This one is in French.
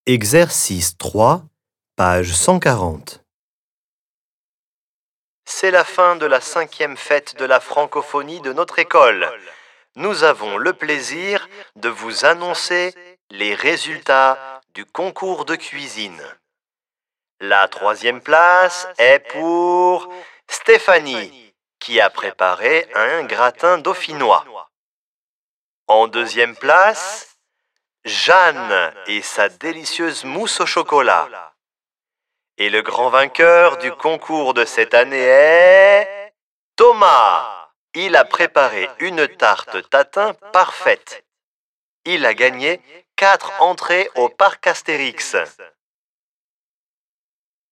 Exercice 3, page 140. C'est la fin de la 5e fête de la francophonie de notre école. Nous avons le plaisir de vous annoncer les résultats du concours de cuisine. La 3e place est pour Stéphanie, qui a préparé un gratin dauphinois. En 2e place, Jeanne et sa délicieuse mousse au chocolat. Et le grand vainqueur du concours de cette année est Thomas. Il a préparé une tarte tatin parfaite. Il a gagné 4 entrées au parc Astérix.